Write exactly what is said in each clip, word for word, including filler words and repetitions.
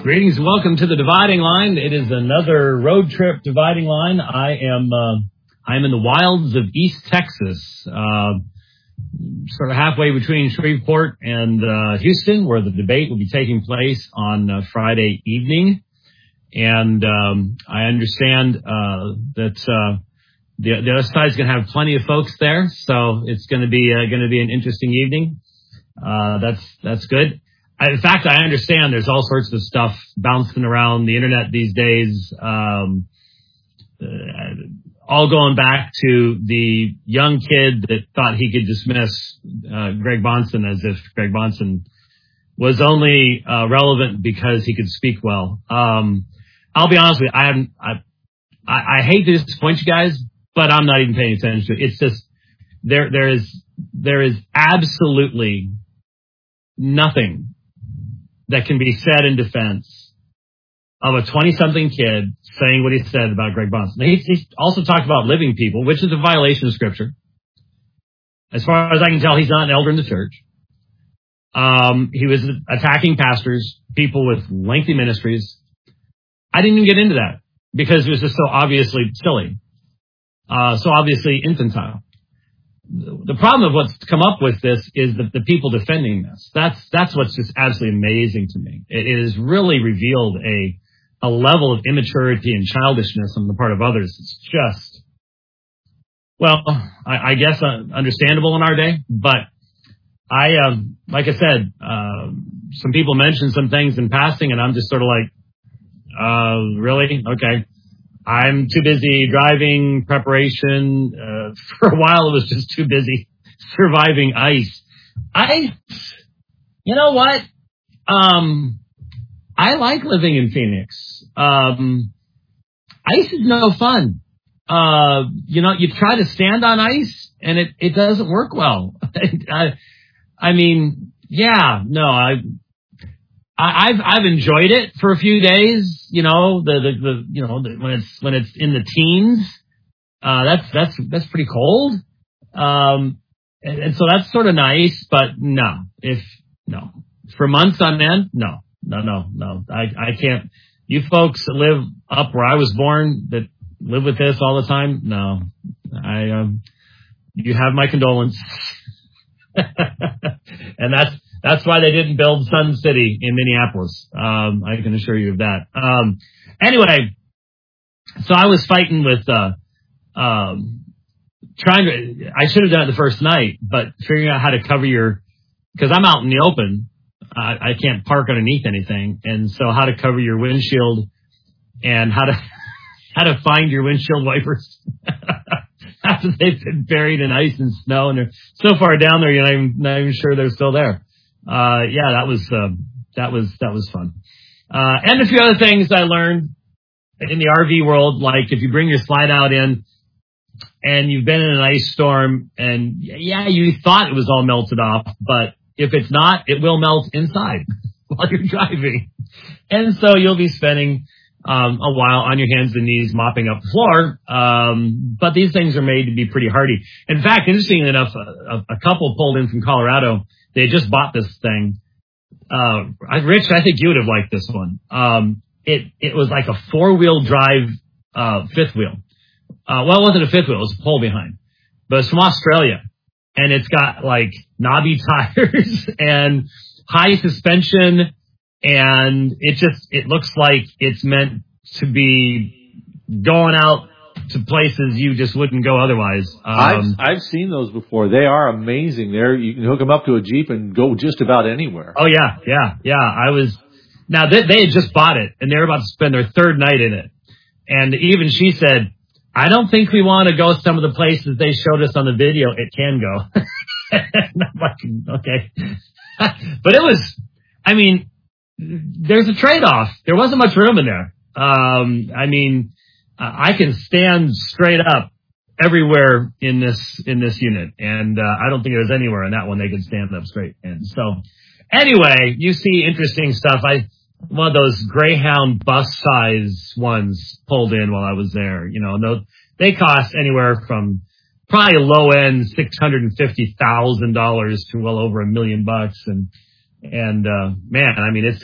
Greetings and welcome to the Dividing Line. It is another road trip dividing line. I am uh, I'm in the wilds of East Texas, uh, sort of halfway between Shreveport and uh, Houston, where the debate will be taking place on uh, Friday evening. And um, I understand uh, that uh, the, the other side is going to have plenty of folks there, so it's going to be uh, going to be an interesting evening. Uh, that's that's good. In fact, I understand there's all sorts of stuff bouncing around the internet these days, um, uh, all going back to the young kid that thought he could dismiss uh, Greg Bahnsen as if Greg Bahnsen was only uh, relevant because he could speak well. Um, I'll be honest with you, I, haven't, I, I, I hate to disappoint you guys, but I'm not even paying attention to it. It's just there. There is there is absolutely nothing that can be said in defense of a twenty-something kid saying what he said about Greg Bahnsen. He, he also talked about living people, which is a violation of Scripture. As far as I can tell, he's not an elder in the church. Um, he was attacking pastors, people with lengthy ministries. I didn't even get into that because it was just so obviously silly, uh, so obviously infantile. The problem of what's come up with this is the, the people defending this. That's that's what's just absolutely amazing to me. It, it has really revealed a a level of immaturity and childishness on the part of others. It's just, well, I, I guess uh, understandable in our day. But I, um, like I said, uh, some people mentioned some things in passing, and I'm just sort of like, uh, really? Okay. I'm too busy driving preparation. Uh, for a while, it was just too busy surviving ice. I, you know what? Um, I like living in Phoenix. Um, ice is no fun. Uh, you know, you try to stand on ice and it, it doesn't work well. I, I mean, yeah, no, I, I, I've I've enjoyed it for a few days, you know, the the, the you know the, when it's when it's in the teens, uh, that's that's that's pretty cold, um, and, and so that's sort of nice. But no, if no for months on end, no, no, no, no, I I can't. You folks that live up where I was born that live with this all the time, no, I um, you have my condolence, and that's. That's why they didn't build Sun City in Minneapolis. Um, I can assure you of that. Um, anyway, so I was fighting with, uh, um, trying to, I should have done it the first night, but figuring out how to cover your, cause I'm out in the open. I, I can't park underneath anything. And so how to cover your windshield and how to, how to find your windshield wipers after they've been buried in ice and snow and they're so far down there, you're not even, not even sure they're still there. Uh, yeah, that was, uh, that was, that was fun. Uh, and a few other things I learned in the R V world, like if you bring your slide out in and you've been in an ice storm and yeah, you thought it was all melted off, but if it's not, it will melt inside while you're driving. And so you'll be spending, um, a while on your hands and knees mopping up the floor. Um, but these things are made to be pretty hardy. In fact, interestingly enough, a, a couple pulled in from Colorado. They just bought this thing. Uh, Rich, I think you would have liked this one. Um, it, it was like a four-wheel drive, uh, fifth wheel. Uh, well, it wasn't a fifth wheel. It was a pole behind. But it's from Australia. And it's got like knobby tires and high suspension. And it just, it looks like it's meant to be going out to places you just wouldn't go otherwise. Um, I've, I've seen those before. They are amazing. There, you can hook them up to a Jeep and go just about anywhere. Oh yeah, yeah, yeah. I was, now they, they had just bought it and they were about to spend their third night in it. And even she said, I don't think we want to go some of the places they showed us on the video. It can go. And I'm like, okay. But it was, I mean, there's a trade-off. There wasn't much room in there. Um, I mean, Uh, I can stand straight up everywhere in this in this unit, and uh, I don't think there's anywhere in that one they could stand up straight. And so, anyway, you see interesting stuff. I one of those Greyhound bus size ones pulled in while I was there. You know, no, they cost anywhere from probably low end six hundred and fifty thousand dollars to well over a million bucks. And and uh, man, I mean, it's just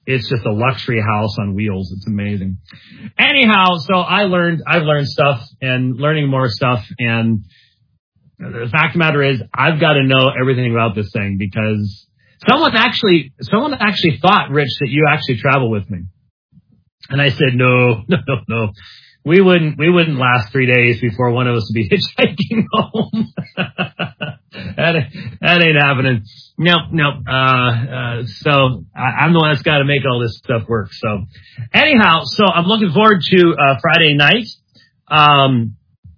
it's just a luxury house on wheels. It's amazing. Anyhow, so I learned, I've learned stuff and learning more stuff. And the fact of the matter is I've got to know everything about this thing because someone actually, someone actually thought, Rich, that you actually travel with me. And I said, no, no, no, no. We wouldn't, we wouldn't last three days before one of us would be hitchhiking home. that, that ain't happening. No, no. Uh, uh, so I, I'm the one that's got to make all this stuff work. So anyhow, so I'm looking forward to, uh, Friday night. Um,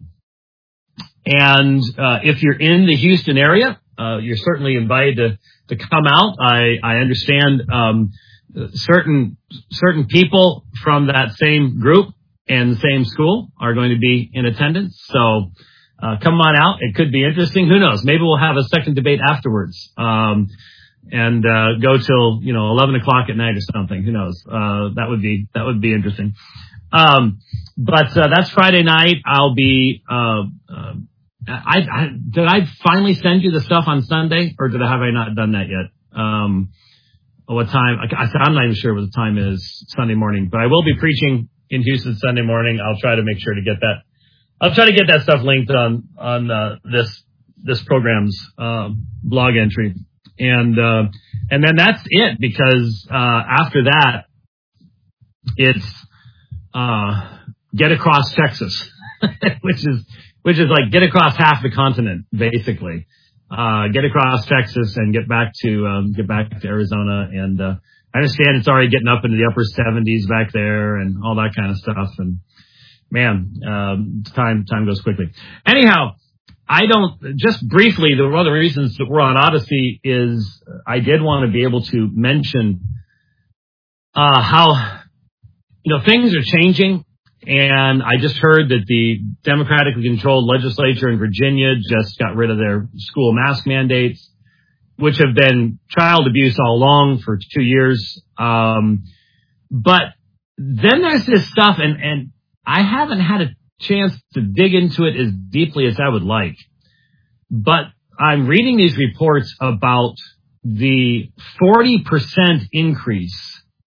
and, uh, if you're in the Houston area, uh, you're certainly invited to, to come out. I, I understand, um, certain, certain people from that same group and the same school are going to be in attendance. So, uh, come on out. It could be interesting. Who knows? Maybe we'll have a second debate afterwards. Um, and, uh, go till, you know, eleven o'clock at night or something. Who knows? Uh, that would be, that would be interesting. Um, but, uh, that's Friday night. I'll be, uh, uh, I, I, did I finally send you the stuff on Sunday or did I, have I not done that yet? Um, what time? I, I'm not even sure what the time is Sunday morning, but I will be preaching in Houston Sunday morning. I'll try to make sure to get that. I'll try to get that stuff linked on, on, uh, this, this program's, uh, blog entry. And, uh, and then that's it because, uh, after that, it's, uh, get across Texas, which is, which is like get across half the continent, basically. Uh, get across Texas and get back to, um, get back to Arizona. And, uh, I understand it's already getting up into the upper seventies back there and all that kind of stuff. And man, um, time, time goes quickly. Anyhow, I don't, just briefly, the, one of the reasons that we're on Odyssey is I did want to be able to mention, uh, how, you know, things are changing. And I just heard that the democratically controlled legislature in Virginia just got rid of their school mask mandates, which have been child abuse all along for two years. Um, but then there's this stuff, and, and I haven't had a chance to dig into it as deeply as I would like. But I'm reading these reports about the forty percent increase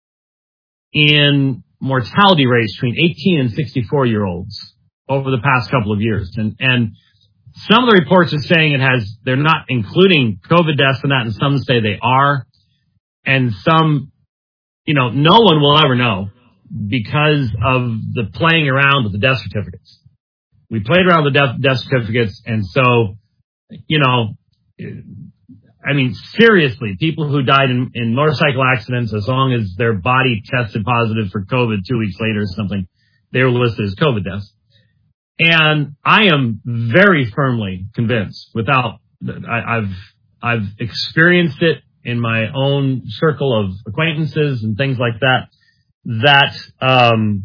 in mortality rates between eighteen and sixty-four year olds over the past couple of years. And, and some of the reports are saying it has, they're not including COVID deaths in that, and some say they are. And some, you know, no one will ever know because of the playing around with the death certificates. We played around with the death, death certificates. And so, you know, I mean, seriously, people who died in, in motorcycle accidents, as long as their body tested positive for COVID two weeks later or something, they were listed as COVID deaths. And I am very firmly convinced, without, I, I've, I've experienced it in my own circle of acquaintances and things like that, that, um,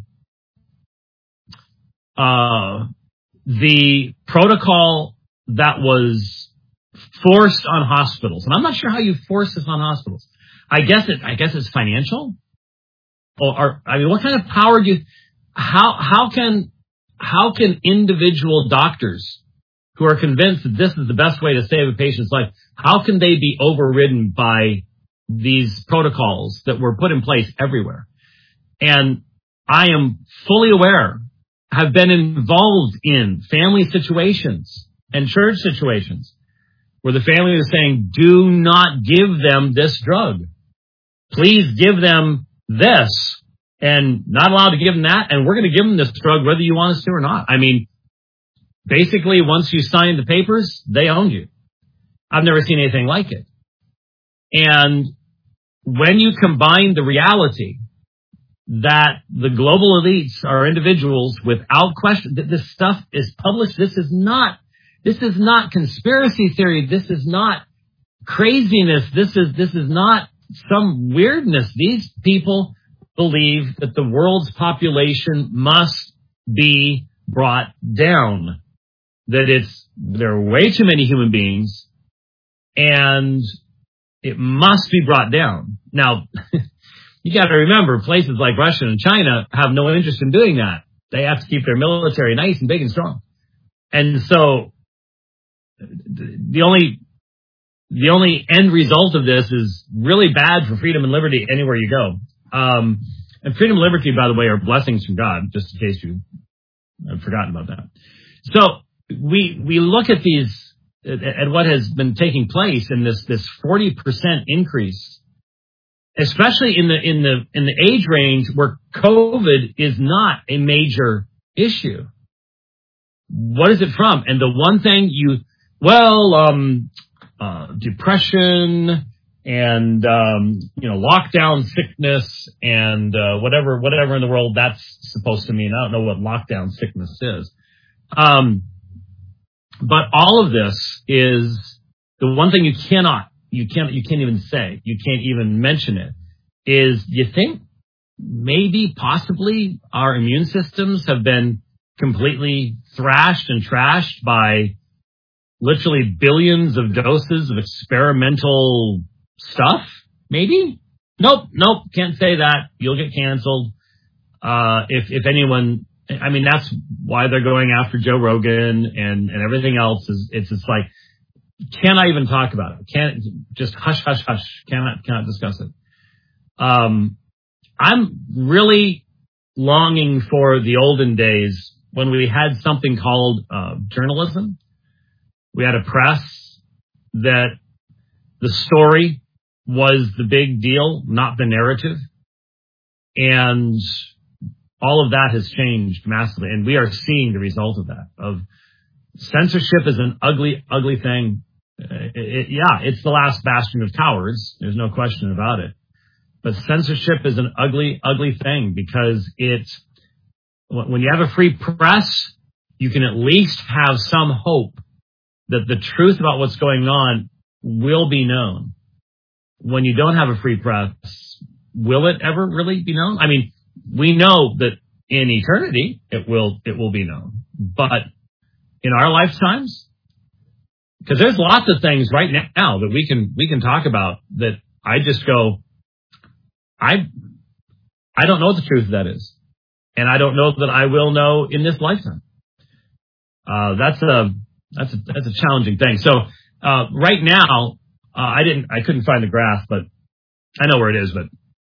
uh, the protocol that was forced on hospitals, and I'm not sure how you force this on hospitals. I guess it, I guess it's financial. Or, or I mean, what kind of power do you, how, how can, how can individual doctors who are convinced that this is the best way to save a patient's life, how can they be overridden by these protocols that were put in place everywhere? And I am fully aware, have been involved in family situations and church situations where the family is saying, do not give them this drug. Please give them this, and not allowed to give them that. And we're going to give them this drug whether you want us to or not. I mean, basically, once you sign the papers, they own you. I've never seen anything like it. And when you combine the reality that the global elites are individuals without question, that this stuff is published, this is not, this is not conspiracy theory. This is not craziness. This is, this is not some weirdness. These people believe that the world's population must be brought down, that it's, there are way too many human beings and it must be brought down. Now, you got to remember, places like Russia and China have no interest in doing that. They have to keep their military nice and big and strong. And so the only, the only end result of this is really bad for freedom and liberty anywhere you go. Um, and freedom and liberty, by the way, are blessings from God, just in case you have forgotten about that. So we we look at these, at what has been taking place in this this forty percent increase, especially in the in the in the age range where COVID is not a major issue. What is it from? And the one thing you, well, um, uh, depression and, um, you know, lockdown sickness and, uh, whatever, whatever in the world that's supposed to mean. I don't know what lockdown sickness is. Um, but all of this is the one thing you cannot, you can't, you can't even say, you can't even mention it, is you think maybe possibly our immune systems have been completely thrashed and trashed by literally billions of doses of experimental stuff? Maybe? Nope, nope, can't say that. You'll get canceled. Uh, if, if anyone, I mean, that's why they're going after Joe Rogan and, and everything else is, it's just like, cannot even talk about it. Can't, just hush, hush, hush. Cannot, cannot discuss it. Um, I'm really longing for the olden days when we had something called uh, journalism. We had a press that the story was the big deal, not the narrative. And all of that has changed massively. And we are seeing the result of that. Of censorship is an ugly, ugly thing. It, it, yeah, it's the last bastion of cowards. There's no question about it. But censorship is an ugly, ugly thing because it, when you have a free press, you can at least have some hope that the truth about what's going on will be known. When you don't have a free press, will it ever really be known? I mean, we know that in eternity it will, it will be known. But in our lifetimes, because there's lots of things right now that we can, we can talk about that I just go, I, I don't know what the truth of that is. And I don't know that I will know in this lifetime. Uh, that's a, that's a, that's a challenging thing. So, uh, right now, uh, I didn't, I couldn't find the graph, but I know where it is, but,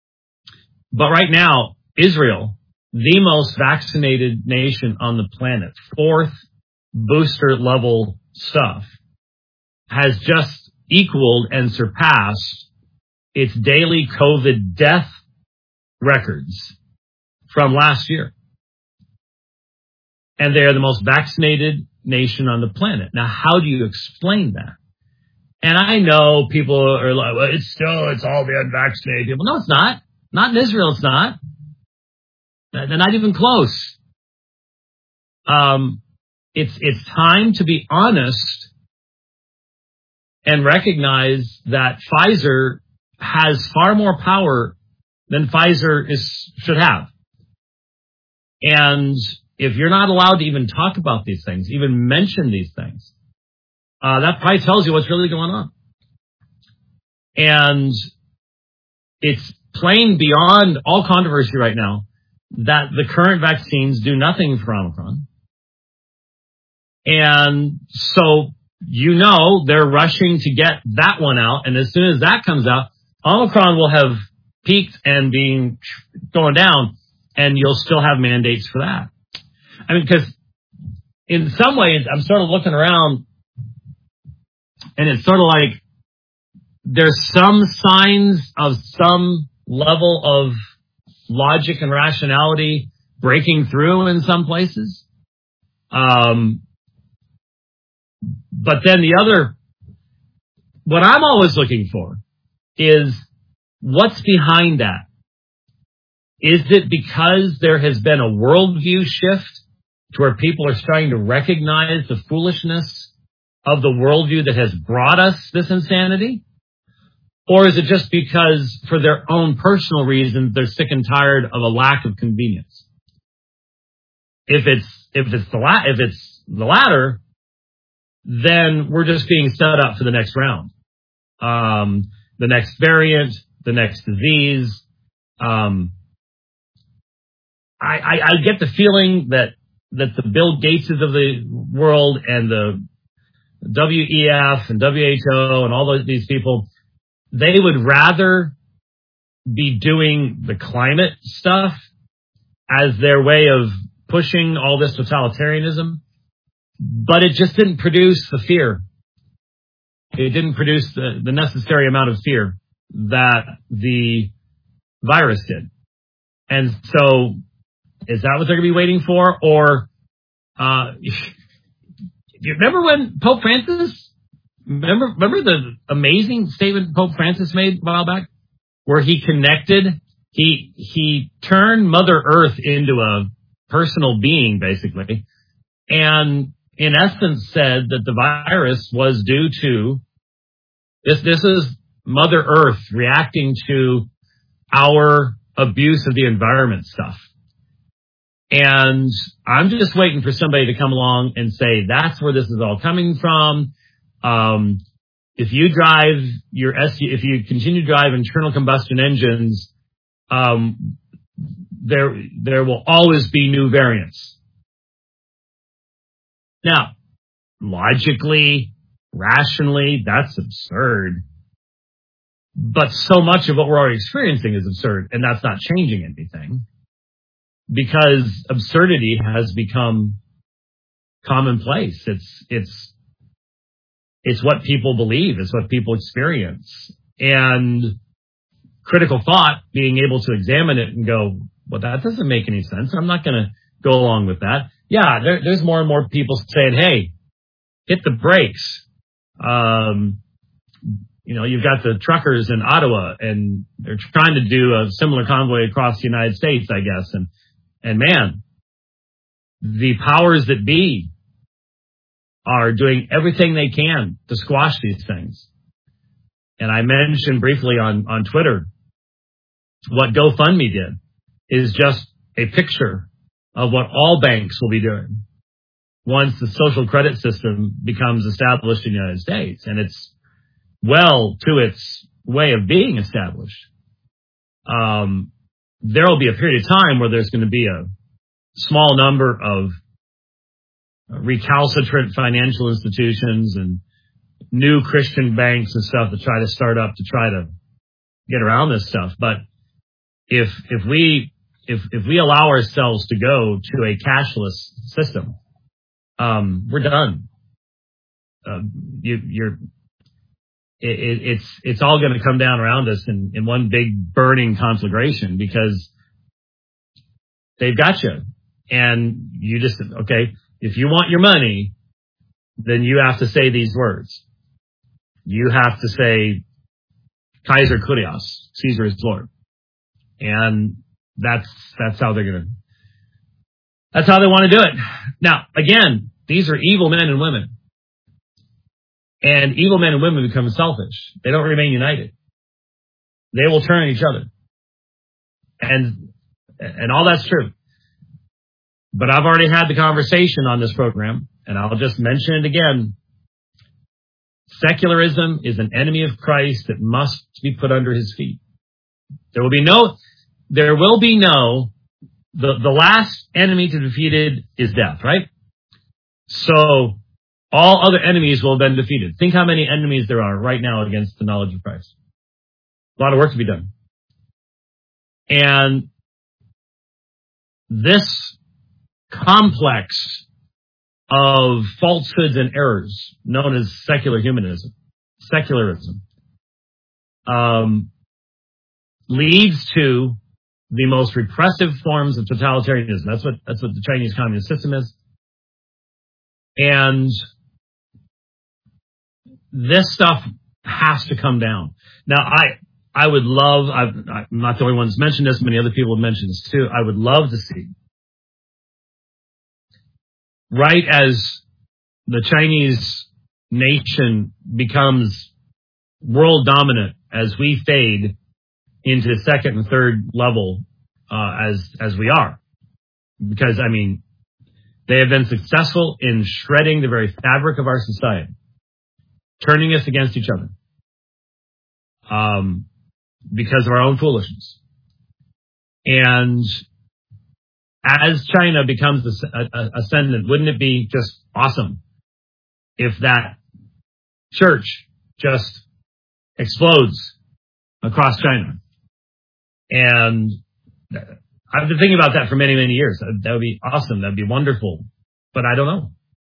but right now, Israel, the most vaccinated nation on the planet, fourth booster level stuff, has just equaled and surpassed its daily COVID death records from last year. And they are the most vaccinated nation on the planet. Now, how do you explain that? And I know people are like, well, it's still, it's all the unvaccinated people. No, it's not. Not in Israel, it's not. They're not even close. Um, it's, it's time to be honest and recognize that Pfizer has far more power than Pfizer is, should have. And if you're not allowed to even talk about these things, even mention these things, uh, that probably tells you what's really going on. And it's plain beyond all controversy right now that the current vaccines do nothing for Omicron. And so, you know, they're rushing to get that one out. And as soon as that comes out, Omicron will have peaked and being going down, and you'll still have mandates for that. I mean, because in some ways, I'm sort of looking around, and it's sort of like there's some signs of some level of logic and rationality breaking through in some places. Um, but then the other, what I'm always looking for is what's behind that. Is it because there has been a worldview shift to where people are starting to recognize the foolishness of the worldview that has brought us this insanity? Or is it just because for their own personal reasons, they're sick and tired of a lack of convenience? If it's, if it's the la- if it's the latter, then we're just being set up for the next round. Um, the next variant, the next disease. Um, I, I, I get the feeling that, that the Bill Gateses of the world and the W E F and W H O and all those, these people, they would rather be doing the climate stuff as their way of pushing all this totalitarianism, but it just didn't produce the fear. It didn't produce the, the necessary amount of fear that the virus did. And so, is that what they're going to be waiting for? Or, uh, you remember when Pope Francis, remember, remember the amazing statement Pope Francis made a while back, where he connected, he, he turned Mother Earth into a personal being, basically, and in essence said that the virus was due to this, this is Mother Earth reacting to our abuse of the environment stuff. And I'm just waiting for somebody to come along and say, that's where this is all coming from. Um, if you drive your S U V, if you continue to drive internal combustion engines, um, there, there will always be new variants. Now, logically, rationally, that's absurd. But so much of what we're already experiencing is absurd, and that's not changing anything. Because absurdity has become commonplace. It's, it's, it's what people believe. It's what people experience. And critical thought, being able to examine it and go, well, that doesn't make any sense. I'm not going to go along with that. Yeah, there, there's more and more people saying, hey, hit the brakes. Um, you know, you've got the truckers in Ottawa, and they're trying to do a similar convoy across the United States, I guess. And, and man, the powers that be are doing everything they can to squash these things. And I mentioned briefly on, on Twitter, what GoFundMe did is just a picture of what all banks will be doing once the social credit system becomes established in the United States. And it's well to its way of being established. Um, there will be a period of time where there's going to be a small number of recalcitrant financial institutions and new Christian banks and stuff that try to start up to try to get around this stuff. But if, if we, if, if we allow ourselves to go to a cashless system, um, we're done. Uh, you, you're, it, it, it's, it's all going to come down around us in, in one big burning conflagration, because they've got you. And you just, okay, if you want your money, then you have to say these words. You have to say, Kaiser Kurios, Caesar is Lord. And that's, that's how they're going to, that's how they want to do it. Now, again, these are evil men and women. And evil men and women become selfish. They don't remain united. They will turn on each other. And, and all that's true. But I've already had the conversation on this program, and I'll just mention it again. Secularism is an enemy of Christ that must be put under his feet. There will be no, there will be no, the, the last enemy to be defeated is death, right? So all other enemies will have been defeated. Think how many enemies there are right now against the knowledge of Christ. A lot of work to be done. And this complex of falsehoods and errors known as secular humanism, secularism, um, leads to the most repressive forms of totalitarianism. That's what, that's what the Chinese communist system is. And this stuff has to come down. Now, I, I would love, I've, I'm not the only one that's mentioned this, many other people have mentioned this too. I would love to see, right as the Chinese nation becomes world dominant, as we fade into second and third level, uh, as, as we are. Because, I mean, they have been successful in shredding the very fabric of our society, turning us against each other, um, because of our own foolishness. And as China becomes ascendant, wouldn't it be just awesome if that church just explodes across China? And I've been thinking about that for many, many years. That would be awesome. That'd be wonderful. But I don't know.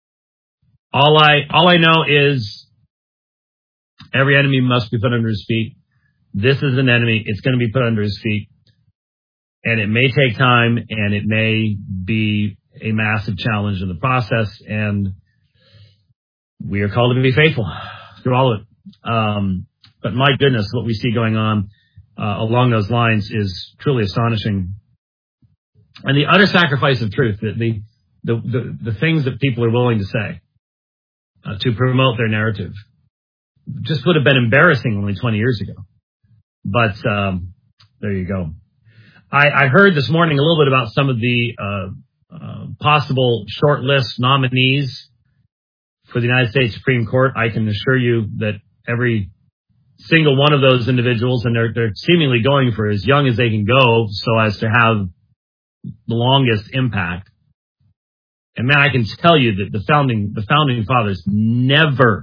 All I, all I know is every enemy must be put under his feet. This is an enemy. It's going to be put under his feet. And it may take time, and it may be a massive challenge in the process. And we are called to be faithful through all of it. Um, but my goodness, what we see going on uh, along those lines is truly astonishing. And the utter sacrifice of truth, the the the, the, the things that people are willing to say uh, to promote their narrative, just would have been embarrassing only twenty years ago. But um, there you go. I, I heard this morning a little bit about some of the uh, uh, possible shortlist nominees for the United States Supreme Court. I can assure you that every single one of those individuals, and they're, they're seemingly going for as young as they can go so as to have the longest impact. And man, I can tell you that the founding, the founding fathers never,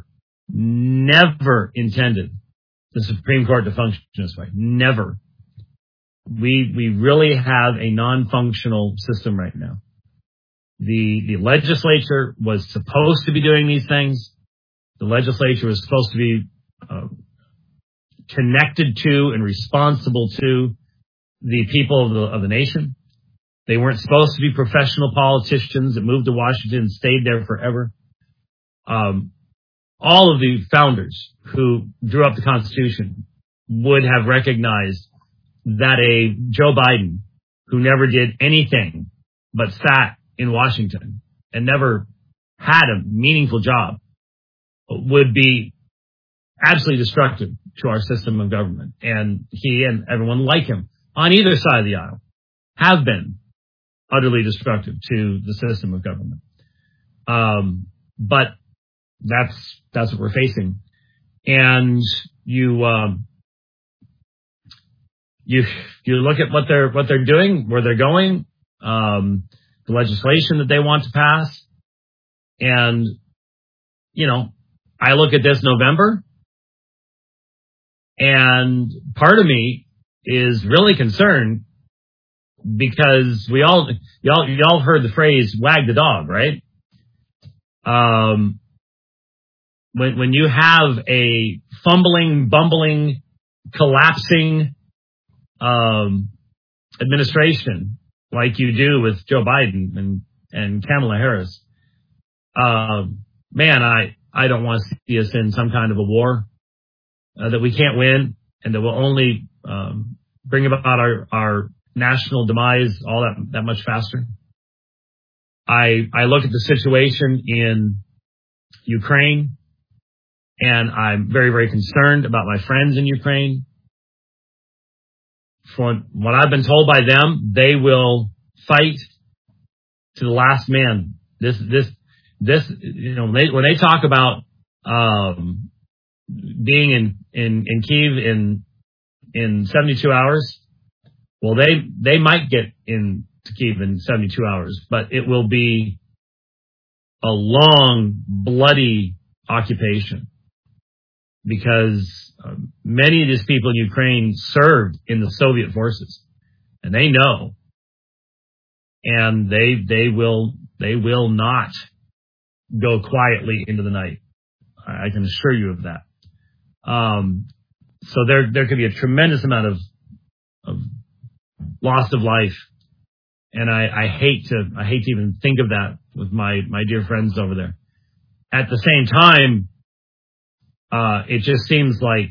never intended the Supreme Court to function this way. Never. We, we really have a non-functional system right now. The, the legislature was supposed to be doing these things. The legislature was supposed to be uh, connected to and responsible to the people of the, of the nation. They weren't supposed to be professional politicians that moved to Washington and stayed there forever. Um, all of the founders who drew up the Constitution would have recognized that a Joe Biden, who never did anything but sat in Washington and never had a meaningful job, would be absolutely destructive to our system of government. And he and everyone like him on either side of the aisle have been utterly destructive to the system of government. Um, but that's, that's what we're facing. And you, um, you, you look at what they're, what they're doing, where they're going, um, the legislation that they want to pass. And, you know, I look at this November, and part of me is really concerned because we all, y'all, y'all heard the phrase "wag the dog," right? Um, when when you have a fumbling, bumbling, collapsing um, administration like you do with Joe Biden and and Kamala Harris, um, man, I I don't want to see us in some kind of a war uh, that we can't win, and that will only um, bring about our our national demise all that that much faster. I I look at the situation in Ukraine, and I'm very, very concerned about my friends in Ukraine. From what I've been told by them, they will fight to the last man. This this this you know, they, when they talk about um, being in in in Kyiv in in seventy-two hours, well, they they might get in to Kyiv in seventy-two hours, but it will be a long, bloody occupation, because uh, many of these people in Ukraine served in the Soviet forces, and they know, and they they will they will not go quietly into the night. I can assure you of that. Um, so there there could be a tremendous amount of of loss of life. And I, I hate to, I hate to even think of that with my, my dear friends over there. At the same time, uh, it just seems like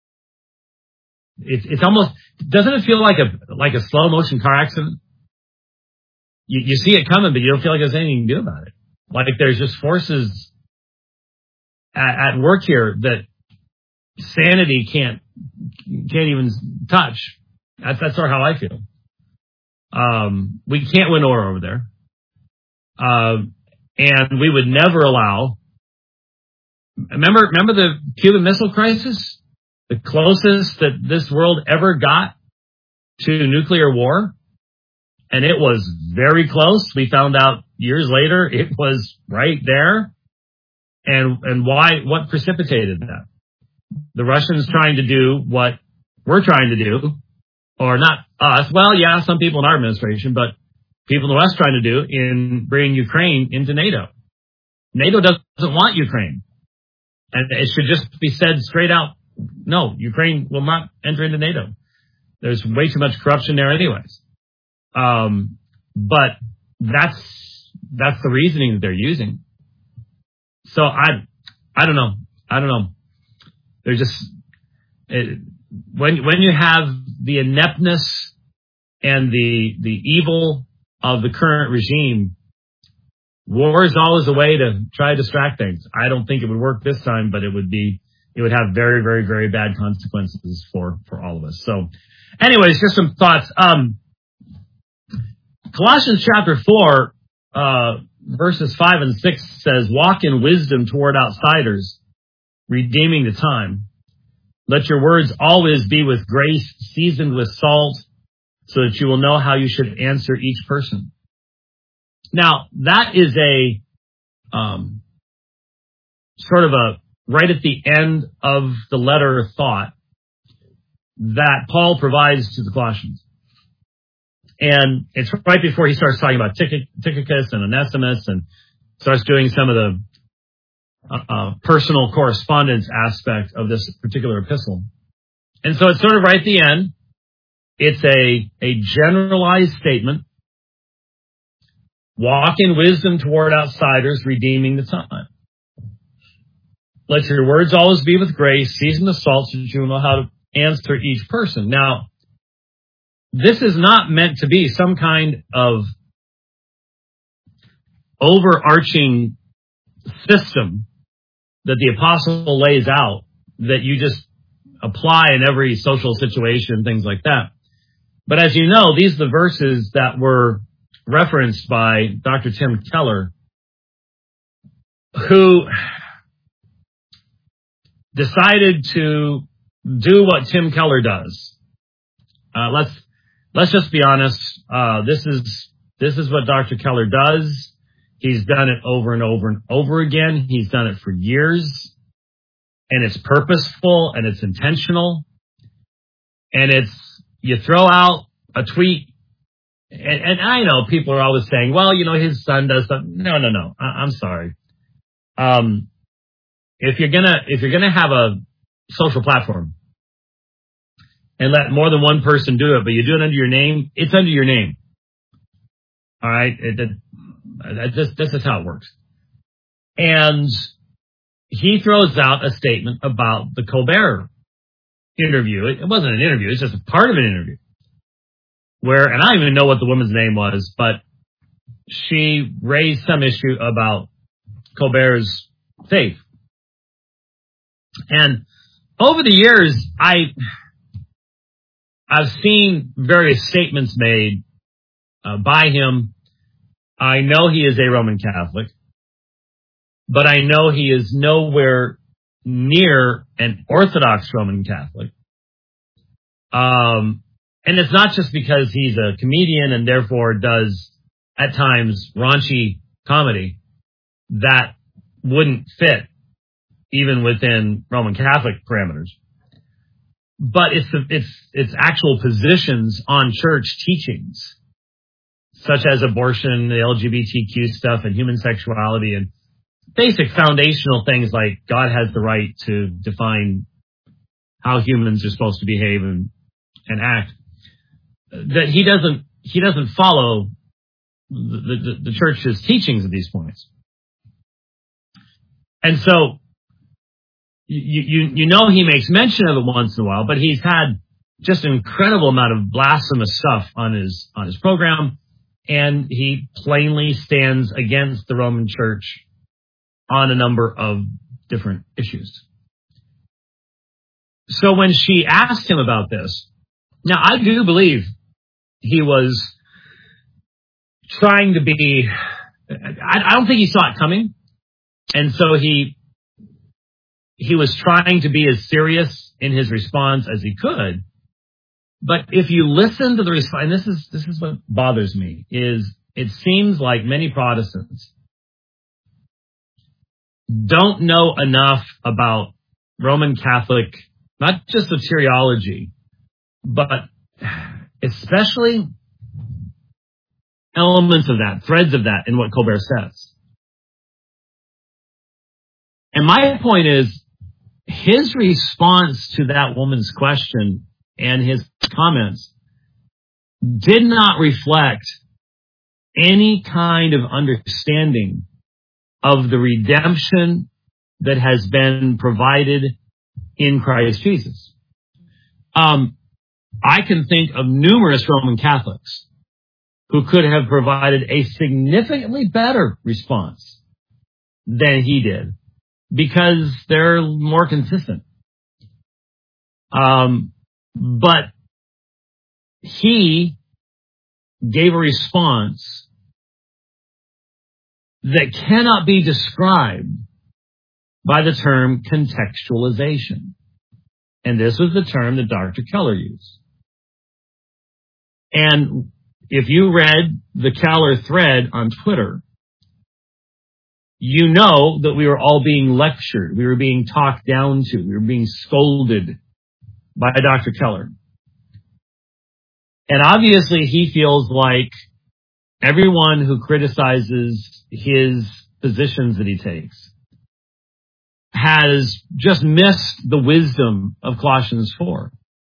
it's, it's almost, doesn't it feel like a, like a slow motion car accident? You, you see it coming, but you don't feel like there's anything you can do about it. Like there's just forces at, at work here that sanity can't, can't even touch. That's, that's sort of how I feel. Um, we can't win war over there. Uh, and we would never allow, remember, remember the Cuban Missile Crisis? The closest that this world ever got to nuclear war? And it was very close. We found out years later it was right there. And, and why, what precipitated that? The Russians trying to do what we're trying to do, or not us, well, yeah, some people in our administration, but people in the West trying to do in bringing Ukraine into NATO. NATO doesn't want Ukraine. And it should just be said straight out, no, Ukraine will not enter into NATO. There's way too much corruption there anyways. Um, but that's, that's the reasoning that they're using. So I, I don't know. I don't know. They're just, it, when, when you have the ineptness and the, the evil of the current regime, war is always a way to try to distract things. I don't think it would work this time, but it would be, it would have very, very, very bad consequences for, for all of us. So anyways, just some thoughts. Um, Colossians chapter four, uh, verses five and six says, walk in wisdom toward outsiders, redeeming the time. Let your words always be with grace, seasoned with salt, so that you will know how you should answer each person. Now, that is a um, sort of a right at the end of the letter thought that Paul provides to the Colossians. And it's right before he starts talking about Tychicus and Onesimus and starts doing some of the uh, uh, personal correspondence aspect of this particular epistle. And so it's sort of right at the end. It's a, a generalized statement. Walk in wisdom toward outsiders, redeeming the time. Let your words always be with grace, season the salt, so that you will know how to answer each person. Now, this is not meant to be some kind of overarching system that the apostle lays out that you just apply in every social situation, things like that. But as you know, these are the verses that were referenced by Doctor Tim Keller, who decided to do what Tim Keller does. Uh, let's let's just be honest. Uh, this is this is what Doctor Keller does. He's done it over and over and over again. He's done it for years, and it's purposeful and it's intentional, and it's you throw out a tweet. And, and I know people are always saying, well, you know, his son does something. No, no, no. I, I'm sorry. Um, if you're gonna, if you're gonna have a social platform and let more than one person do it, but you do it under your name, it's under your name. All right. It, it, it, this, this is how it works. And he throws out a statement about the Colbert interview. It, it wasn't an interview. It's just a part of an interview. Where, and I don't even know what the woman's name was, but she raised some issue about Colbert's faith. And over the years, I, I've seen various statements made uh, by him. I know he is a Roman Catholic, but I know he is nowhere near an Orthodox Roman Catholic. Um, And it's not just because he's a comedian and therefore does, at times, raunchy comedy that wouldn't fit even within Roman Catholic parameters. But it's the, it's it's actual positions on church teachings, such as abortion, the L G B T Q stuff, and human sexuality, and basic foundational things like God has the right to define how humans are supposed to behave and, and act. That he doesn't he doesn't follow the, the, the church's teachings at these points. And so you, you you know he makes mention of it once in a while, but he's had just an incredible amount of blasphemous stuff on his on his program, and he plainly stands against the Roman Church on a number of different issues. So when she asked him about this, now I do believe he was trying to be, I, I don't think he saw it coming. And so he, he was trying to be as serious in his response as he could. But if you listen to the response, and this is, this is what bothers me, is it seems like many Protestants don't know enough about Roman Catholic, not just soteriology, but especially elements of that, threads of that in what Colbert says. And my point is, his response to that woman's question and his comments did not reflect any kind of understanding of the redemption that has been provided in Christ Jesus. Um, I can think of numerous Roman Catholics who could have provided a significantly better response than he did, because they're more consistent. Um, but he gave a response that cannot be described by the term contextualization. And this was the term that Doctor Keller used. And if you read the Keller thread on Twitter, you know that we were all being lectured. We were being talked down to. We were being scolded by Doctor Keller. And obviously he feels like everyone who criticizes his positions that he takes has just missed the wisdom of Colossians four.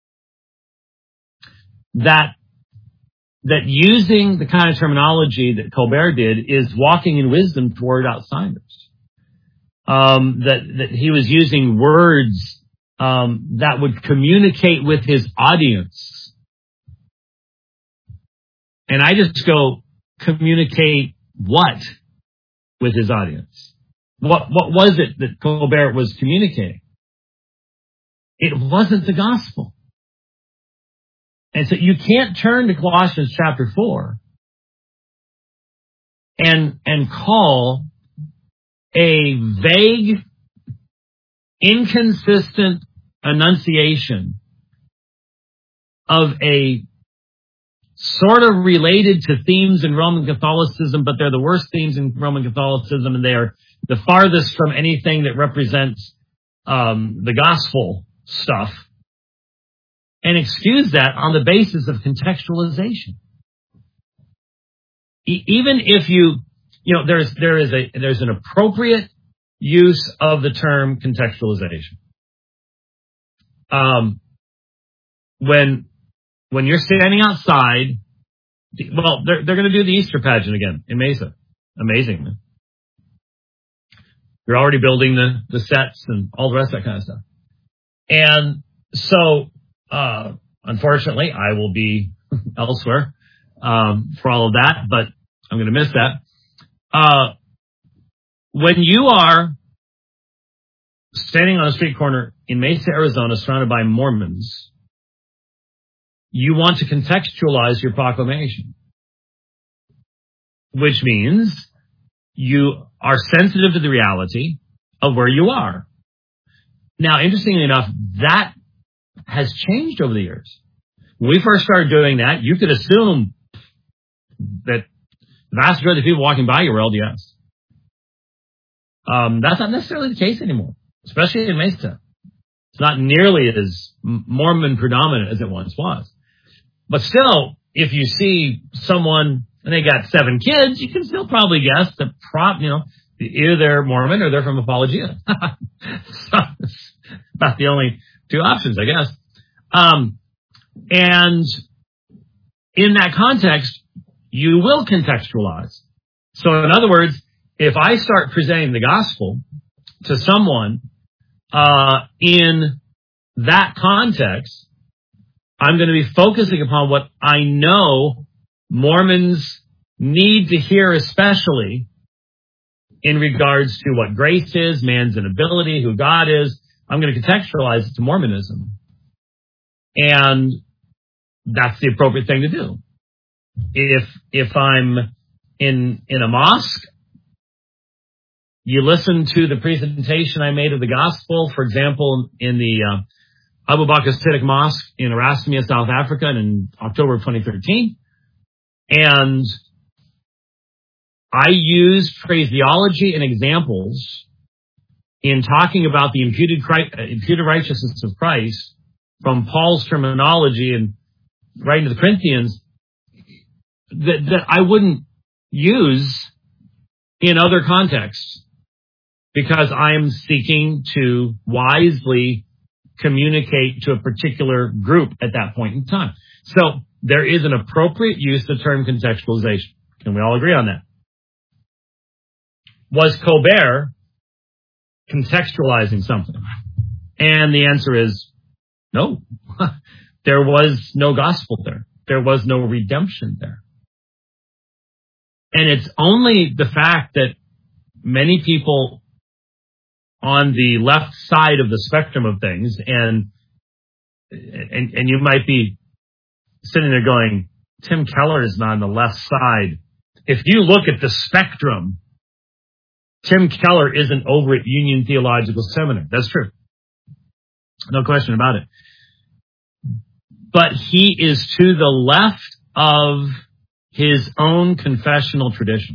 That that using the kind of terminology that Colbert did is walking in wisdom toward outsiders. Um, that, that he was using words um, that would communicate with his audience. And I just go, communicate what with his audience? What, what was it that Colbert was communicating? It wasn't the gospel. And so you can't turn to Colossians chapter four and, and call a vague, inconsistent enunciation of a sort of related to themes in Roman Catholicism, but they're the worst themes in Roman Catholicism, and they are the farthest from anything that represents um, the gospel stuff, and excuse that on the basis of contextualization. E- even if you, you know, there's, there is a, there's an appropriate use of the term contextualization. Um, when, when you're standing outside, well, they're, they're going to do the Easter pageant again in Mesa. Amazing, man. You're already building the, the sets and all the rest of that kind of stuff. And so, Uh, unfortunately, I will be elsewhere um, for all of that, but I'm going to miss that. Uh, when you are standing on a street corner in Mesa, Arizona, surrounded by Mormons, you want to contextualize your proclamation, which means you are sensitive to the reality of where you are. Now, interestingly enough, that has changed over the years. When we first started doing that, you could assume that the vast majority of the people walking by you were L D S. Um, that's not necessarily the case anymore, especially in Mesa. It's not nearly as Mormon predominant as it once was. But still, if you see someone and they got seven kids, you can still probably guess that, prop, you know, either they're Mormon or they're from Apologia. So it's about the only two options, I guess. Um, and in that context, you will contextualize. So in other words, if I start presenting the gospel to someone uh, in that context, I'm going to be focusing upon what I know Mormons need to hear, especially in regards to what grace is, man's inability, who God is. I'm going to contextualize it to Mormonism. And that's the appropriate thing to do. If, if I'm in, in a mosque, you listen to the presentation I made of the gospel, for example, in the uh, Abu Bakr Siddiq Mosque in Erasmia, South Africa in October of twenty thirteen. And I used phraseology and examples in talking about the imputed, Christ, uh, imputed righteousness of Christ from Paul's terminology in writing to the Corinthians that, that I wouldn't use in other contexts because I'm seeking to wisely communicate to a particular group at that point in time. So there is an appropriate use of the term contextualization. Can we all agree on that? Was Colbert contextualizing something? And the answer is no. There was no gospel there. There was no redemption there. And it's only the fact that many people on the left side of the spectrum of things, and and, and you might be sitting there going, Tim Keller is not on the left side. If you look at the spectrum, Tim Keller isn't over at Union Theological Seminary. That's true. No question about it. But he is to the left of his own confessional tradition.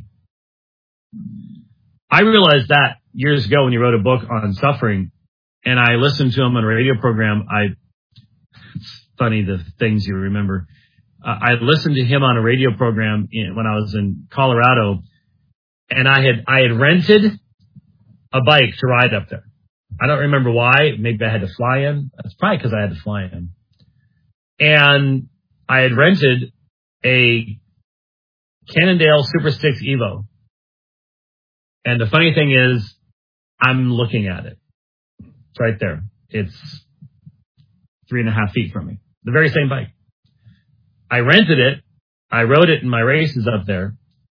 I realized that years ago when he wrote a book on suffering, and I listened to him on a radio program. I, it's funny the things you remember. Uh, I listened to him on a radio program in, when I was in Colorado, and I had I had rented a bike to ride up there. I don't remember why. Maybe I had to fly in. That's probably because I had to fly in. And I had rented a Cannondale Super Six Evo. And the funny thing is, I'm looking at it. It's right there. It's three and a half feet from me. The very same bike. I rented it. I rode it in my races up there.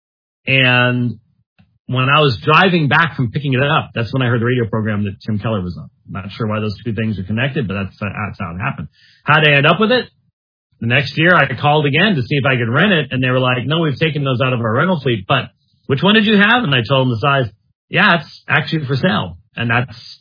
And when I was driving back from picking it up, that's when I heard the radio program that Tim Keller was on. I'm not sure why those two things are connected, but that's, that's how it happened. How did I end up with it? The next year, I called again to see if I could rent it, and they were like, no, we've taken those out of our rental fleet, but which one did you have? And I told them the size. Yeah, it's actually for sale. And that's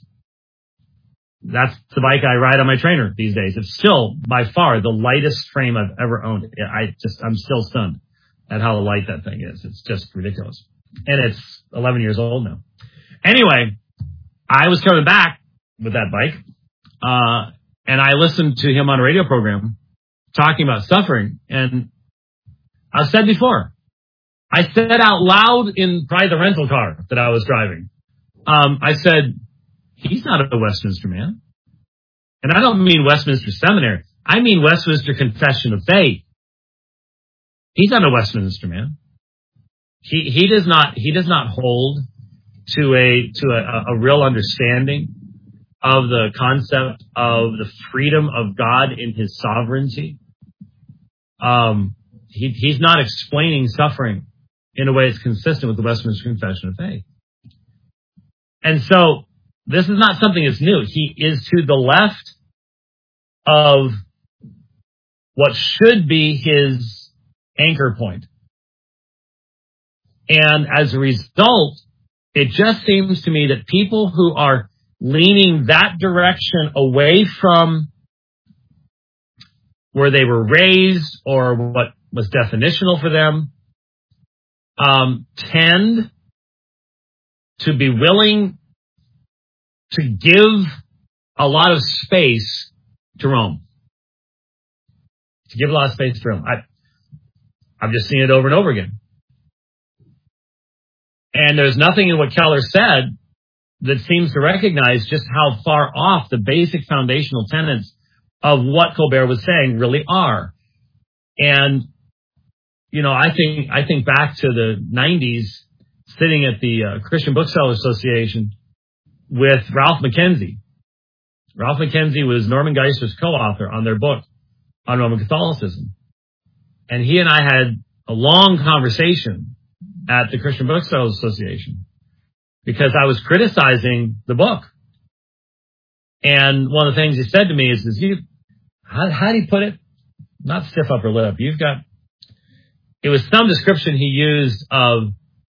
that's the bike I ride on my trainer these days. It's still, by far, the lightest frame I've ever owned. I just, I'm still stunned at how light that thing is. It's just ridiculous. And it's eleven years old now. Anyway, I was coming back with that bike, uh, and I listened to him on a radio program talking about suffering. And I've said before, I said out loud in probably the rental car that I was driving, um, I said, he's not a Westminster man. And I don't mean Westminster Seminary. I mean Westminster Confession of Faith. He's not a Westminster man. He he does not he does not hold to a to a, a real understanding of the concept of the freedom of God in His sovereignty. Um, he he's not explaining suffering in a way that's consistent with the Westminster Confession of Faith. And so this is not something that's new. He is to the left of what should be his anchor point. And as a result, it just seems to me that people who are leaning that direction away from where they were raised or what was definitional for them, um, tend to be willing to give a lot of space to Rome. To give a lot of space to Rome. I, I've just seen it over and over again. And there's nothing in what Keller said that seems to recognize just how far off the basic foundational tenets of what Colbert was saying really are. And, you know, I think, I think back to the nineties, sitting at the uh, Christian Booksellers Association with Ralph McKenzie. Ralph McKenzie was Norman Geisler's co-author on their book on Roman Catholicism. And he and I had a long conversation at the Christian Booksellers Association because I was criticizing the book. And one of the things he said to me is, is you, how, how do you put it? Not stiff upper lip. You've got, it was some description he used of,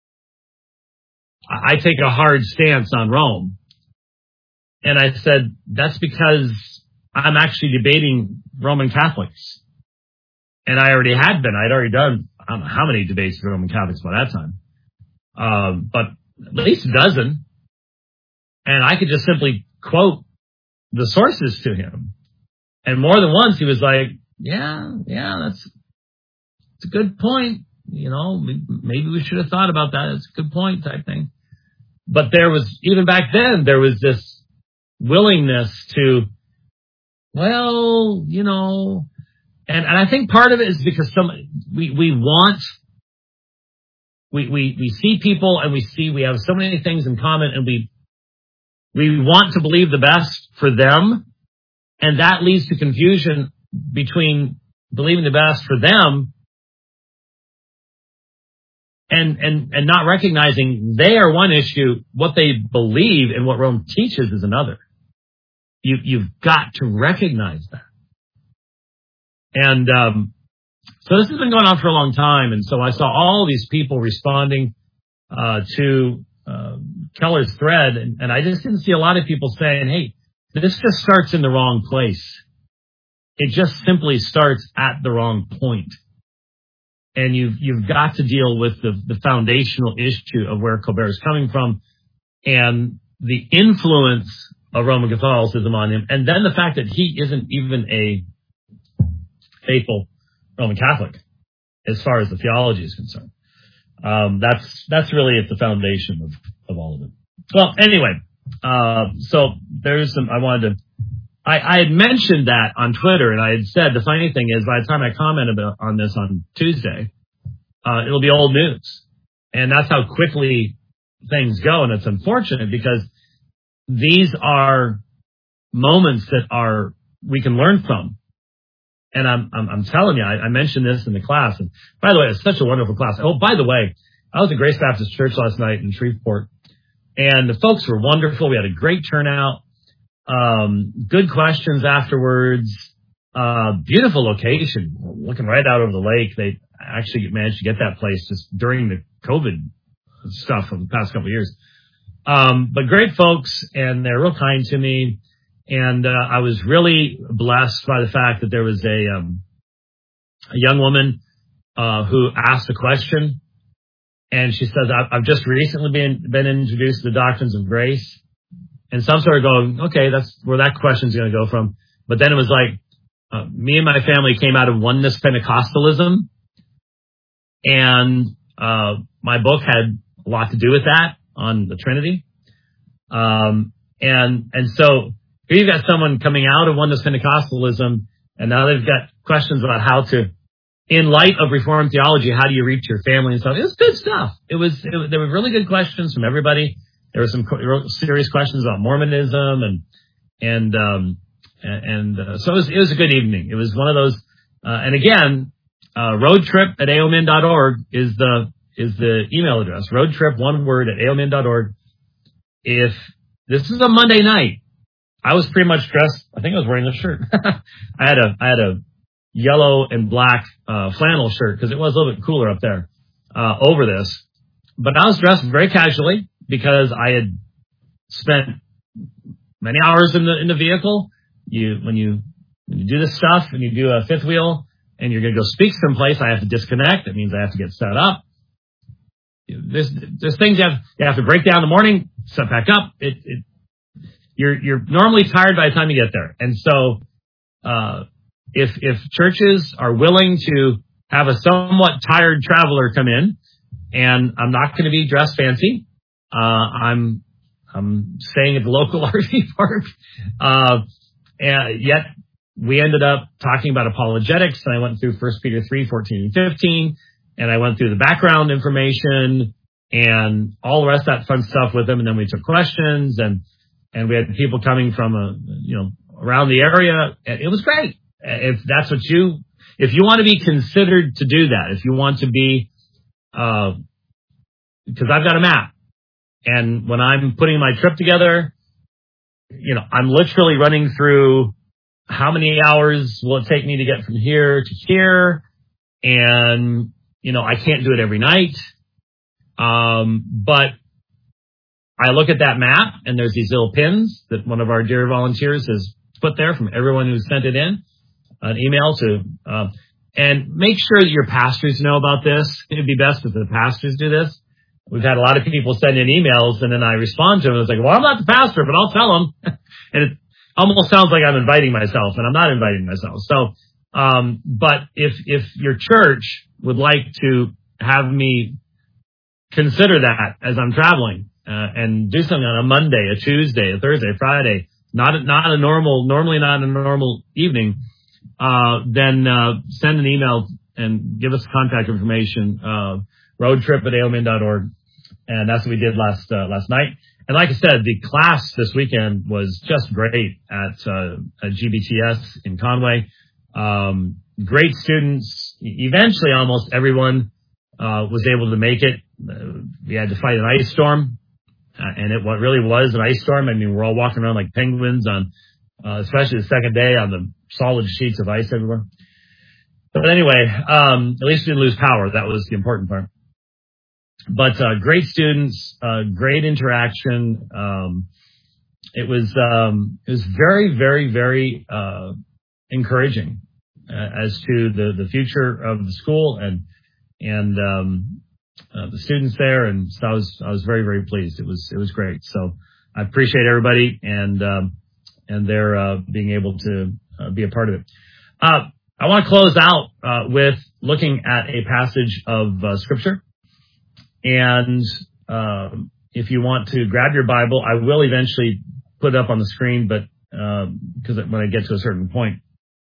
I take a hard stance on Rome. And I said, that's because I'm actually debating Roman Catholics. And I already had been. I'd already done, I don't know how many debates with Roman Catholics by that time. Um, but at least a dozen. And I could just simply quote the sources to him. And more than once he was like, yeah, yeah, that's, that's a good point. You know, maybe we should have thought about that. It's a good point type thing. But there was, even back then, there was this willingness to, well, you know, and, and I think part of it is because some, we, we want, we, we, we see people and we see, we have so many things in common and we, we want to believe the best for them. And that leads to confusion between believing the best for them and, and, and not recognizing they are one issue. What they believe and what Rome teaches is another. You, you've got to recognize that. And, um, so this has been going on for a long time. And so I saw all these people responding, uh, to, uh, Keller's thread. And, and I just didn't see a lot of people saying, hey, this just starts in the wrong place. It just simply starts at the wrong point. And you've, you've got to deal with the, the foundational issue of where Colbert is coming from and the influence of Roman Catholicism on him. And then the fact that he isn't even a faithful Roman Catholic as far as the theology is concerned. Um, that's, that's really at the foundation of, of all of it. Well, anyway, uh, so there's some, I wanted to, I, I had mentioned that on Twitter and I had said the funny thing is by the time I commented on this on Tuesday, uh, it'll be old news. And that's how quickly things go. And it's unfortunate because these are moments that are, we can learn from. And I'm, I'm, I'm telling you, I, I mentioned this in the class. And by the way, it's such a wonderful class. Oh, by the way, I was at Grace Baptist Church last night in Shreveport and the folks were wonderful. We had a great turnout. Um, good questions afterwards. Uh, beautiful location, looking right out over the lake. They actually managed to get that place just during the COVID stuff of the past couple of years. Um, but great folks, and they're real kind to me. And uh, I was really blessed by the fact that there was a um, a young woman uh, who asked a question, and she says, "I've just recently been been introduced to the doctrines of grace." And some sort of going, okay, that's where that question's going to go from. But then it was like, uh, me and my family came out of oneness Pentecostalism. And uh, my book had a lot to do with that on the Trinity. Um, and and so here you've got someone coming out of oneness Pentecostalism, and now they've got questions about how to, in light of Reformed theology, how do you reach your family and stuff. It was good stuff. It was, it, there were really good questions from everybody. There were some serious questions about Mormonism and, and, um, and, uh, so it was, it was a good evening. It was one of those, uh, and again, uh, roadtrip at A O M N dot org is the, is the email address. Roadtrip, one word, at A O M N dot org. If this is a Monday night, I was pretty much dressed, I think I was wearing a shirt. I had a, I had a yellow and black, uh, flannel shirt because it was a little bit cooler up there, uh, over this, but I was dressed very casually, because I had spent many hours in the in the vehicle. You when you when you do this stuff and you do a fifth wheel and you're going to go speak someplace, I have to disconnect. That means I have to get set up. There's there's things you have you have to break down in the morning, set back up. It, it you're you're normally tired by the time you get there, and so uh, if if churches are willing to have a somewhat tired traveler come in, and I'm not going to be dressed fancy. Uh, I'm, I'm staying at the local R V park. Uh, and yet we ended up talking about apologetics, and I went through First Peter three, fourteen and fifteen, and I went through the background information and all the rest of that fun stuff with them. And then we took questions, and, and we had people coming from, a, you know, around the area. It was great. If that's what you, if you want to be considered to do that, if you want to be, uh, because I've got a map. And when I'm putting my trip together, you know, I'm literally running through how many hours will it take me to get from here to here. And, you know, I can't do it every night. Um, but I look at that map and there's these little pins that one of our dear volunteers has put there from everyone who sent it in, an email to, uh, and make sure that your pastors know about this. It'd be best if the pastors do this. We've had a lot of people send in emails, and then I respond to them. It's like, well, I'm not the pastor, but I'll tell them. And it almost sounds like I'm inviting myself, and I'm not inviting myself. So Um, but if, if your church would like to have me consider that as I'm traveling, uh, and do something on a Monday, a Tuesday, a Thursday, Friday, not, a, not a normal, normally not a normal evening, uh, then, uh, send an email and give us contact information, uh, roadtrip at aomin dot org. And that's what we did last, uh, last night. And like I said, the class this weekend was just great at, uh, at G B T S in Conway. Um, great students. Eventually, almost everyone, uh, was able to make it. Uh, we had to fight an ice storm. Uh, and it what really was an ice storm. I mean, we're all walking around like penguins on, uh, especially the second day on the solid sheets of ice everywhere. But anyway, um, at least we didn't lose power. That was the important part. But, uh, great students, uh, great interaction. Um, it was, um, it was very, very, very, uh, encouraging uh, as to the, the future of the school and, and, um, Uh, the students there, and so I was I was very very pleased. It was it was great. So I appreciate everybody and um, and their uh, being able to uh, be a part of it. Uh, I want to close out uh, with looking at a passage of uh, Scripture, and uh, if you want to grab your Bible, I will eventually put it up on the screen, but because uh, when I get to a certain point.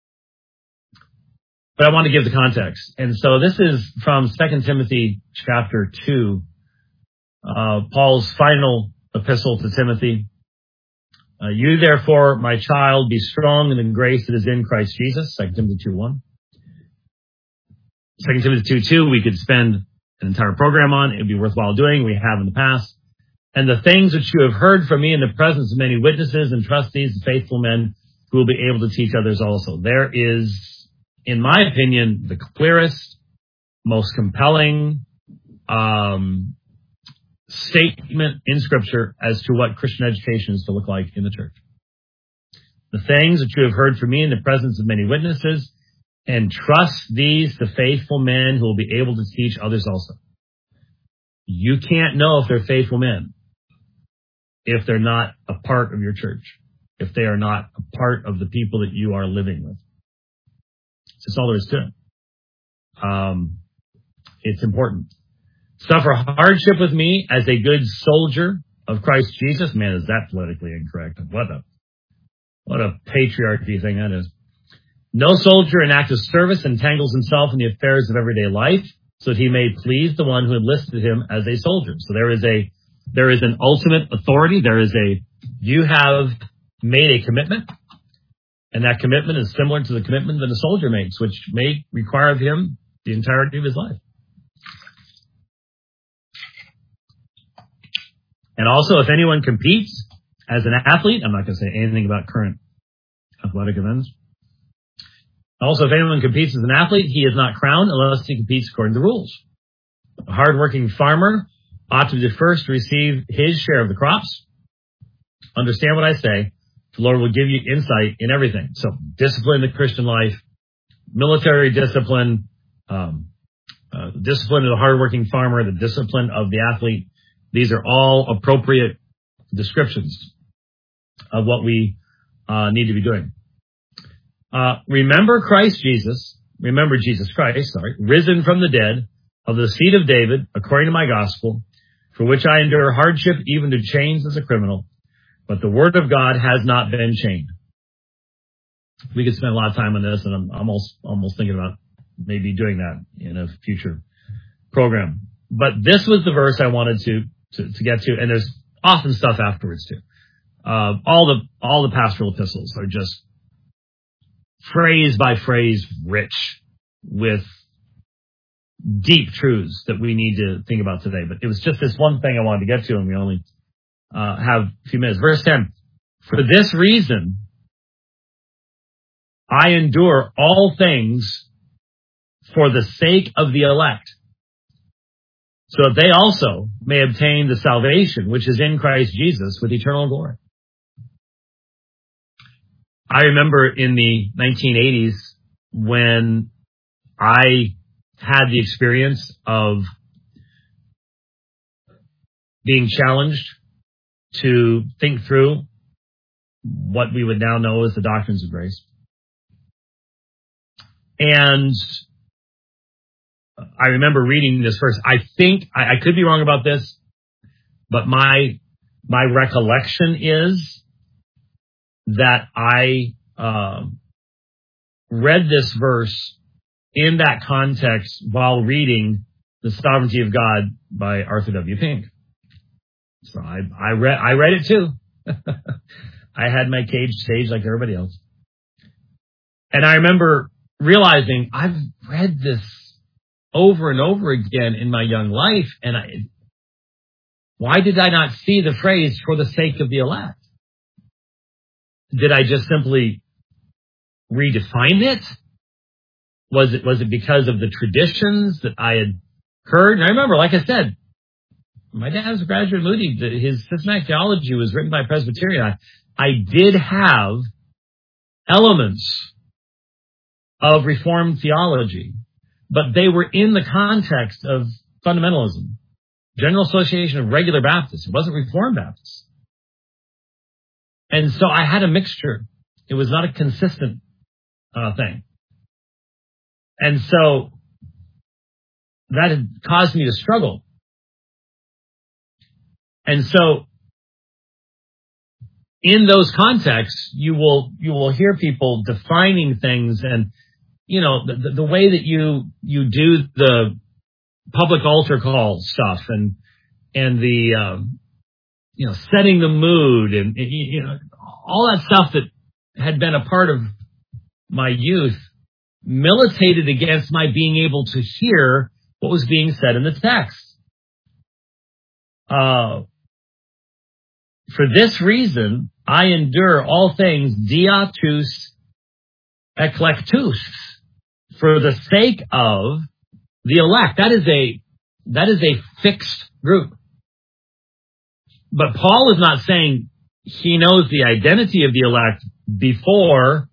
But I want to give the context. And so this is from Second Timothy chapter two, uh, Paul's final epistle to Timothy. Uh, you therefore, my child, be strong in the grace that is in Christ Jesus. Second Timothy two one. Second Timothy two two, we could spend an entire program on. It would be worthwhile doing. We have in the past. And the things which you have heard from me in the presence of many witnesses, entrust these to faithful men who will be able to teach others also. There is, in my opinion, the clearest, most compelling um, statement in Scripture as to what Christian education is to look like in the church. The things that you have heard from me in the presence of many witnesses, entrust these to faithful men who will be able to teach others also. You can't know if they're faithful men if they're not a part of your church, if they are not a part of the people that you are living with. That's all there is to it. Um, it's important. Suffer hardship with me as a good soldier of Christ Jesus. Man, is that politically incorrect? What a, what a patriarchy thing that is. No soldier in active service entangles himself in the affairs of everyday life, so that he may please the one who enlisted him as a soldier. So there is a, there is an ultimate authority. There is a, you have made a commitment. And that commitment is similar to the commitment that a soldier makes, which may require of him the entirety of his life. And also, if anyone competes as an athlete, I'm not going to say anything about current athletic events. Also, if anyone competes as an athlete, he is not crowned unless he competes according to the rules. A hardworking farmer ought to be the first to receive his share of the crops. Understand what I say. The Lord will give you insight in everything. So discipline in the Christian life, military discipline, um, uh, discipline of the hardworking farmer, the discipline of the athlete. These are all appropriate descriptions of what we uh, need to be doing. Uh, remember Christ Jesus, remember Jesus Christ, sorry, risen from the dead, of the seed of David, according to my gospel, for which I endure hardship, even to chains as a criminal. But the word of God has not been chained. We could spend a lot of time on this, and I'm almost almost thinking about maybe doing that in a future program. But this was the verse I wanted to to, to get to, and there's often stuff afterwards too. Uh, all the all the pastoral epistles are just phrase by phrase rich with deep truths that we need to think about today. But it was just this one thing I wanted to get to, and we only Uh, have a few minutes. Verse ten. For this reason, I endure all things for the sake of the elect, so that they also may obtain the salvation which is in Christ Jesus with eternal glory. I remember in the nineteen eighties when I had the experience of being challenged to think through what we would now know as the doctrines of grace. And I remember reading this verse. I think, I, I could be wrong about this, but my, my recollection is that I, um, read this verse in that context while reading The Sovereignty of God by Arthur W. Pink. So I, I read, I read it too. I had my cage stage like everybody else. And I remember realizing I've read this over and over again in my young life. And I, why did I not see the phrase for the sake of the elect? Did I just simply redefine it? Was it, was it because of the traditions that I had heard? And I remember, like I said, my dad was a graduate of Moody. His systematic theology was written by Presbyterian. I, I did have elements of Reformed theology, but they were in the context of fundamentalism, General Association of Regular Baptists. It wasn't Reformed Baptists. And so I had a mixture. It was not a consistent uh, thing. And so that had caused me to struggle. And so in those contexts, you will, you will hear people defining things, and, you know, the, the way that you, you do the public altar call stuff and, and the, um, you know, setting the mood and, you know, all that stuff that had been a part of my youth militated against my being able to hear what was being said in the text. Uh, for this reason, I endure all things dia tous eklektus, for the sake of the elect. That is a, that is a fixed group. But Paul is not saying he knows the identity of the elect before.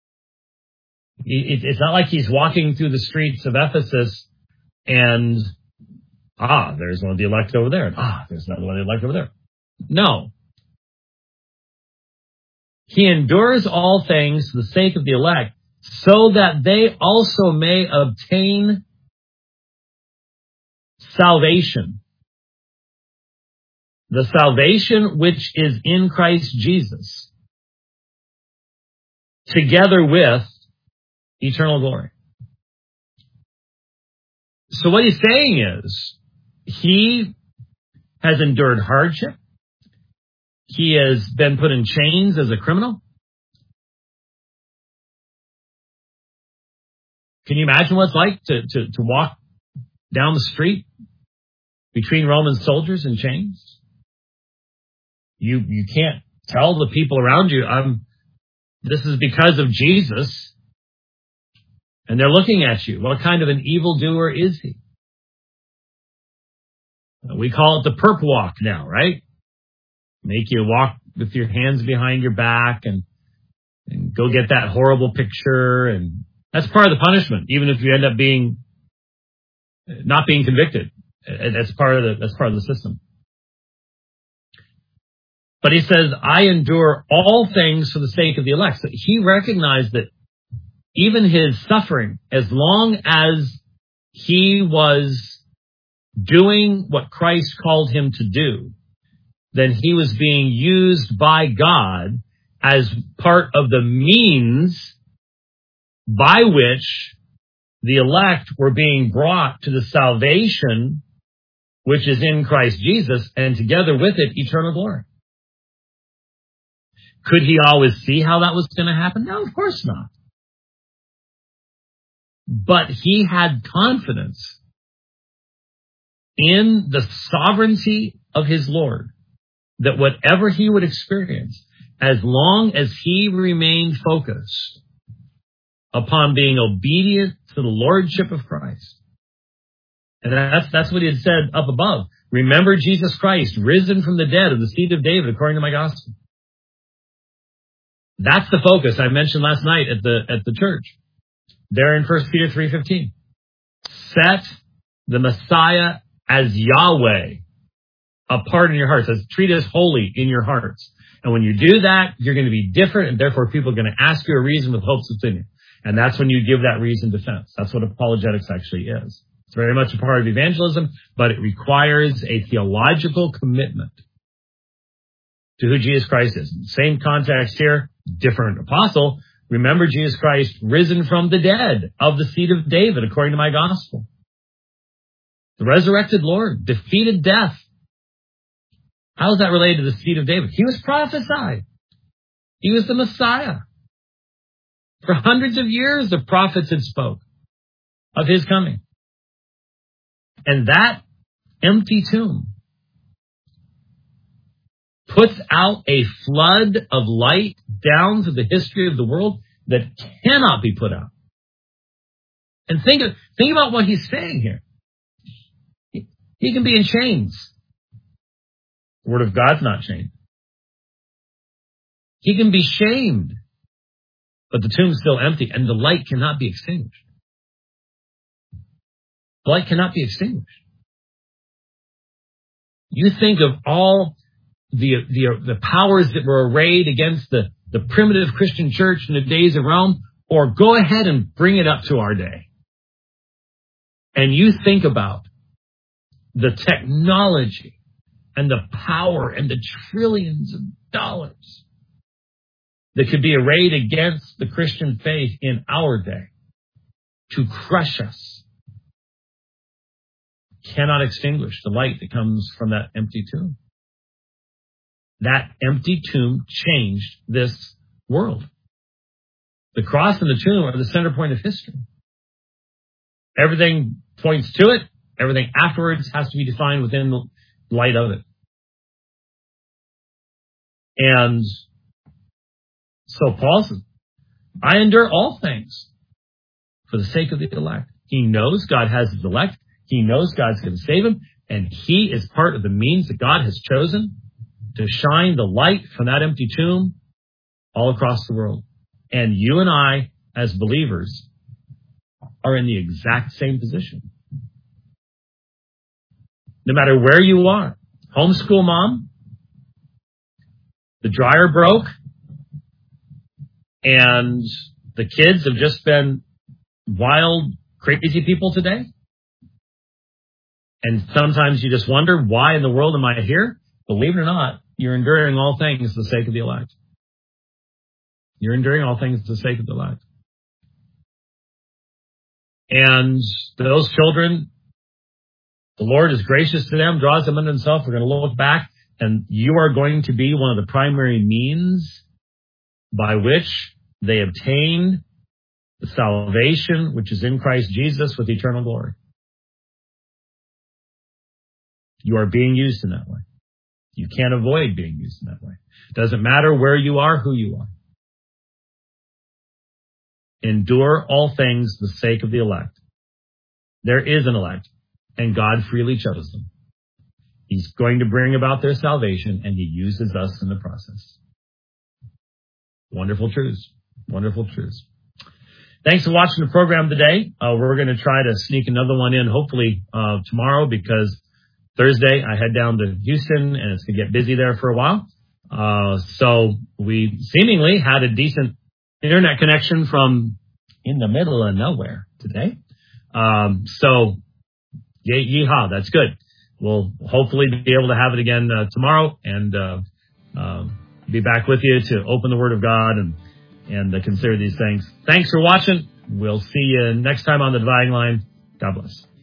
It's not like he's walking through the streets of Ephesus and, ah, there's one of the elect over there. And, ah, there's another one of the elect over there. No. He endures all things for the sake of the elect, so that they also may obtain salvation. The salvation which is in Christ Jesus, together with eternal glory. So what he's saying is, he has endured hardship. He has been put in chains as a criminal. Can you imagine what it's like to, to, to walk down the street between Roman soldiers in chains? You, you can't tell the people around you, I'm, this is because of Jesus. And they're looking at you. What kind of an evildoer is he? We call it the perp walk now, right? Make you walk with your hands behind your back and, and go get that horrible picture. And that's part of the punishment, even if you end up being, not being convicted. That's part of the, that's part of the system. But he says, I endure all things for the sake of the elect. So he recognized that even his suffering, as long as he was doing what Christ called him to do, then he was being used by God as part of the means by which the elect were being brought to the salvation which is in Christ Jesus, and together with it, eternal glory. Could he always see how that was going to happen? No, of course not. But he had confidence in the sovereignty of his Lord, that whatever he would experience, as long as he remained focused upon being obedient to the lordship of Christ. And that's, that's what he had said up above. Remember Jesus Christ, risen from the dead of the seed of David, according to my gospel. That's the focus I mentioned last night at the, at the church. There in First Peter three fifteen. Set the Messiah as Yahweh apart in your hearts. As treat as holy in your hearts. And when you do that, you're going to be different, and therefore people are going to ask you a reason with hopes within you. And that's when you give that reasoned defense. That's what apologetics actually is. It's very much a part of evangelism, but it requires a theological commitment to who Jesus Christ is. Same context here, different apostle. Remember Jesus Christ risen from the dead, of the seed of David, according to my gospel. The resurrected Lord defeated death. How is that related to the seed of David? He was prophesied. He was the Messiah. For hundreds of years, the prophets had spoke of his coming. And that empty tomb puts out a flood of light down to the history of the world that cannot be put out. And think, of, think about what he's saying here. He, he can be in chains. The Word of God's not chained. He can be shamed, but the tomb is still empty, and the light cannot be extinguished. The light cannot be extinguished. You think of all the the, the powers that were arrayed against the, the primitive Christian church in the days of Rome, or go ahead and bring it up to our day. And you think about the technology and the power and the trillions of dollars that could be arrayed against the Christian faith in our day to crush us, cannot extinguish the light that comes from that empty tomb. That empty tomb changed this world. The cross and the tomb are the center point of history. Everything points to it. Everything afterwards has to be defined within the light of it. And so Paul says, I endure all things for the sake of the elect. He knows God has his elect. He knows God's going to save him. And he is part of the means that God has chosen to shine the light from that empty tomb all across the world. And you and I, as believers, are in the exact same position. No matter where you are, homeschool mom, the dryer broke, and the kids have just been wild, crazy people today. And sometimes you just wonder, why in the world am I here? Believe it or not, you're enduring all things for the sake of the elect. You're enduring all things for the sake of the elect. And those children, the Lord is gracious to them, draws them unto himself. We're going to look back, and you are going to be one of the primary means by which they obtain the salvation which is in Christ Jesus with eternal glory. You are being used in that way. You can't avoid being used in that way. It doesn't matter where you are, who you are. Endure all things for the sake of the elect. There is an elect, and God freely chose them. He's going to bring about their salvation, and he uses us in the process. Wonderful truths. Wonderful truths. Thanks for watching the program today. Uh, we're going to try to sneak another one in, hopefully, uh, tomorrow, because Thursday I head down to Houston, and it's going to get busy there for a while. Uh, so we seemingly had a decent internet connection from in the middle of nowhere today. Um, so, ye- yeehaw, that's good. We'll hopefully be able to have it again uh, tomorrow, and uh, uh, be back with you to open the Word of God and and uh, consider these things. Thanks for watching. We'll see you next time on the Dividing Line. God bless.